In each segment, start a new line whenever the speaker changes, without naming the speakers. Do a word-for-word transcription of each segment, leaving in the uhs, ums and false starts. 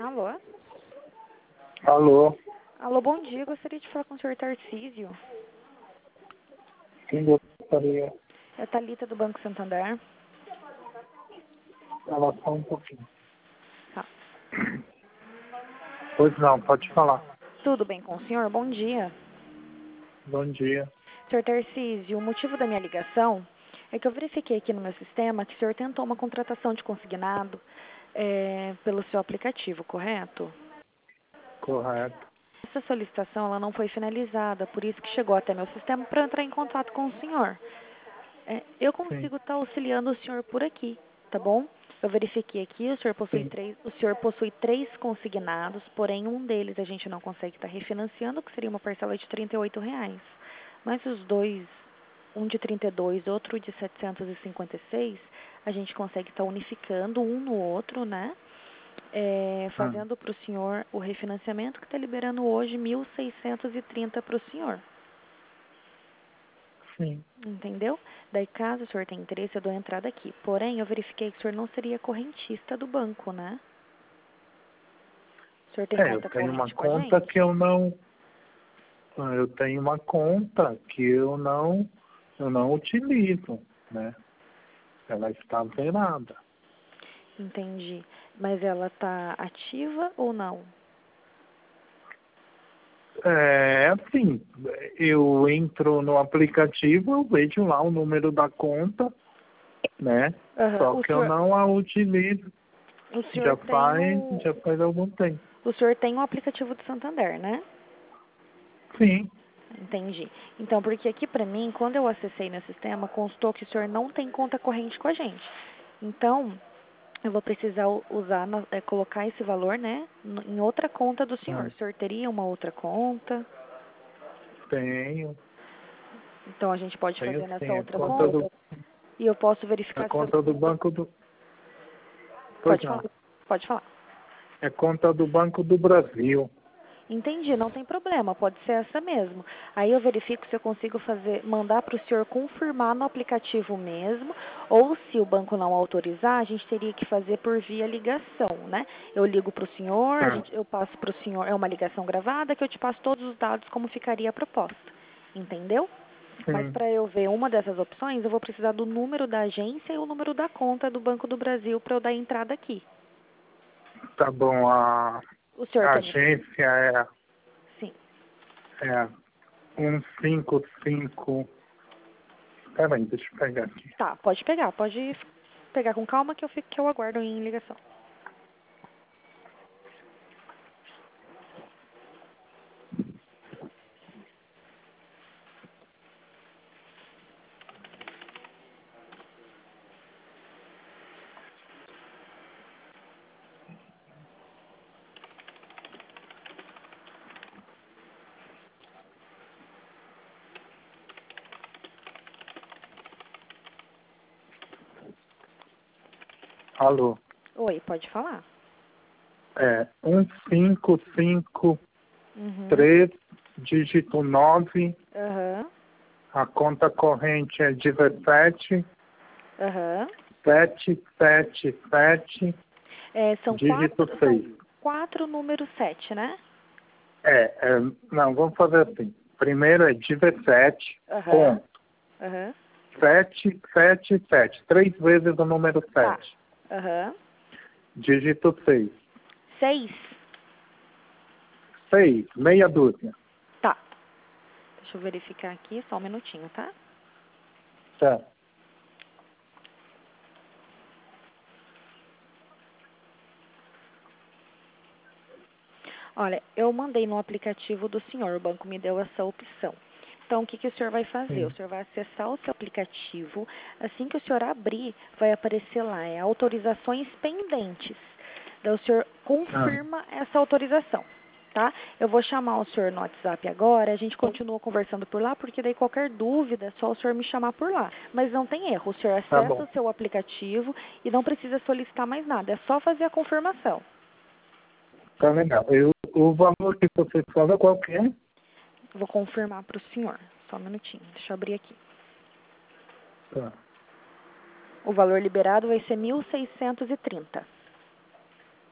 Alô?
Alô,
Alô, bom dia. Gostaria de falar com o senhor Tarcísio.
quem gostaria?
É a Thalita do Banco Santander.
Ela só um pouquinho.
Tá.
Pois não, pode falar.
Tudo bem com o senhor? Bom dia.
Bom dia.
senhor Tarcísio, o motivo da minha ligação é que eu verifiquei aqui no meu sistema que o senhor tentou uma contratação de consignado é, pelo seu aplicativo, correto?
Correto.
Essa solicitação ela não foi finalizada, por isso que chegou até meu sistema para entrar em contato com o senhor. É, eu
Sim,
consigo estar auxiliando o senhor por aqui, tá bom? Eu verifiquei aqui, o senhor possui
sim.
três, o senhor possui três consignados, porém um deles a gente não consegue estar refinanciando, que seria uma parcela de trinta e oito reais. Mas os dois, um de trinta e dois, outro de setecentos e cinquenta e seis, a gente consegue estar unificando um no outro, né? É,
Hum,
fazendo para o senhor o refinanciamento que está liberando hoje mil seiscentos e trinta para o senhor.
sim.
Entendeu? Daí, caso o senhor tenha interesse, eu dou entrada aqui. Porém, eu verifiquei que o senhor não seria correntista do banco, né? O senhor tem
É, eu
conta
tenho uma
corrente com a
conta
gente?
que eu não. Eu tenho uma conta que eu não, eu não utilizo, né? Ela está zerada.
Entendi. Mas ela tá ativa ou não?
É assim, eu entro no aplicativo, eu vejo lá o número da conta, né?
Aham.
Só
O
que eu
senhor,
não a utilizo.
o senhor
Já
tem
faz,
o,
já faz algum tempo.
o senhor tem o aplicativo do Santander, né?
Sim.
Entendi. Então, porque aqui pra mim, quando eu acessei no sistema, constou que o senhor não tem conta corrente com a gente. Então, eu vou precisar u- usar, na- é, colocar esse valor, né, n- em outra conta do senhor.
Hum,
O senhor teria uma outra conta?
tenho,
Então, a gente pode
tenho
fazer nessa
sim. A
outra
conta
conta?
do,
E eu posso
a
verificar se
conta
você...
do banco do. Pois
Pode
não.
falar. Pode falar.
É conta do Banco do Brasil.
Entendi, não tem problema, pode ser essa mesmo. Aí eu verifico se eu consigo fazer, mandar para o senhor confirmar no aplicativo mesmo, ou se o banco não autorizar, a gente teria que fazer por via ligação, né? Eu ligo para o senhor, a
Hum,
gente, eu passo para o senhor, é uma ligação gravada que eu te passo todos os dados como ficaria a proposta, entendeu? Mas
sim.
para eu ver uma dessas opções, eu vou precisar do número da agência e o número da conta do Banco do Brasil para eu dar entrada aqui.
Tá bom. A,
O senhor
a
tem?
agência é,
Sim.
é um cinco cinco. Peraí, deixa eu pegar aqui.
Tá, pode pegar, pode pegar com calma que eu fico, que eu aguardo em ligação.
Alô.
Oi, pode falar.
É um cinco cinco
Uhum.
três dígito nove.
Aham.
A conta corrente é dezessete
Aham.
sete sete sete
É, são
dígito
quatro, são
seis.
quatro números sete, né?
É, é, não, vamos fazer assim. Primeiro é dezessete,
Aham.
ponto,
Aham.
sete sete sete, três vezes o número
Tá.
sete,
Aham.
dígito seis.
Seis.
seis, meia dúzia.
Tá. Deixa eu verificar aqui, só um minutinho, tá?
Certo.
Olha, eu mandei no aplicativo do senhor, o banco me deu essa opção. Então, o que, que o senhor vai fazer? O
Sim.
senhor vai acessar o seu aplicativo. Assim que o senhor abrir, vai aparecer lá, é autorizações pendentes. Daí o senhor
Ah,
confirma essa autorização, tá? Eu vou chamar o senhor no WhatsApp agora, a gente continua conversando por lá, porque daí qualquer dúvida, é só o senhor me chamar por lá. Mas não tem erro, o senhor
tá
acessa
bom.
o seu aplicativo e não precisa solicitar mais nada, é só fazer a confirmação.
Tá legal. Eu, o valor que você fala qual que é?
Vou confirmar para o senhor. Só um minutinho. Deixa eu abrir aqui.
Tá.
O valor liberado vai ser mil seiscentos e trinta.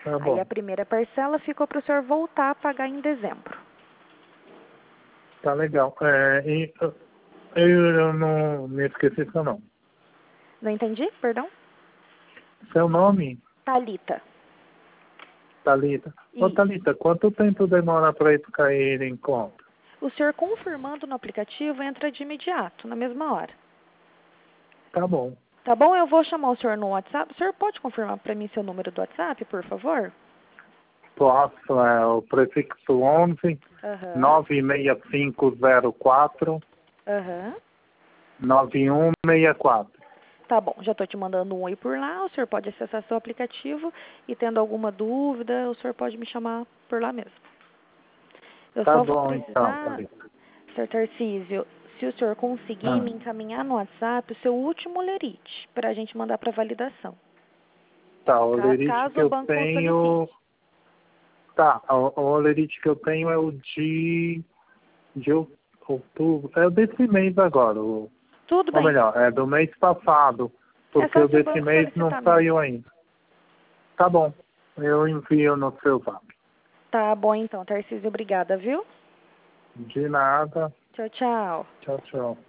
Tá
Aí
bom.
a primeira parcela ficou para o senhor voltar a pagar em dezembro.
Tá legal. É, e, eu, eu não me esqueci seu nome.
Não entendi? Perdão?
Seu nome?
Thalita.
Thalita. Ô,
Isso.
Thalita, quanto tempo demora para isso cair em conta?
O senhor confirmando no aplicativo entra de imediato, na mesma hora.
Tá bom.
Tá bom? Eu vou chamar o senhor no WhatsApp. O senhor pode confirmar para mim seu número do WhatsApp, por favor?
Posso, é o prefixo onze,
Aham.
nove seis cinco zero quatro,
Aham.
nove um seis quatro.
Tá bom, já estou te mandando um oi por lá. O senhor pode acessar seu aplicativo e tendo alguma dúvida, o senhor pode me chamar por lá mesmo. Eu
Tá
só vou
bom, então,
precisar,
Thalita.
senhor Tarcísio, se o senhor conseguir
Ah,
me encaminhar no WhatsApp o seu último lerite para a gente mandar para validação.
tá, o
Ca-
lerite que
Caso o
eu
banco
tenho...
solicite.
Tá, o, o lerite que eu tenho é o de, de ou- outubro. É o desse mês agora, o,
Tudo
ou
bem.
melhor, é do mês passado,
É
porque
só
o
se o
desse
banco
mês não
solicitar mesmo.
saiu ainda. Tá bom, eu envio no seu zap.
Tá bom então, Tarcísio, obrigada, viu?
De nada.
Tchau, tchau.
Tchau, tchau.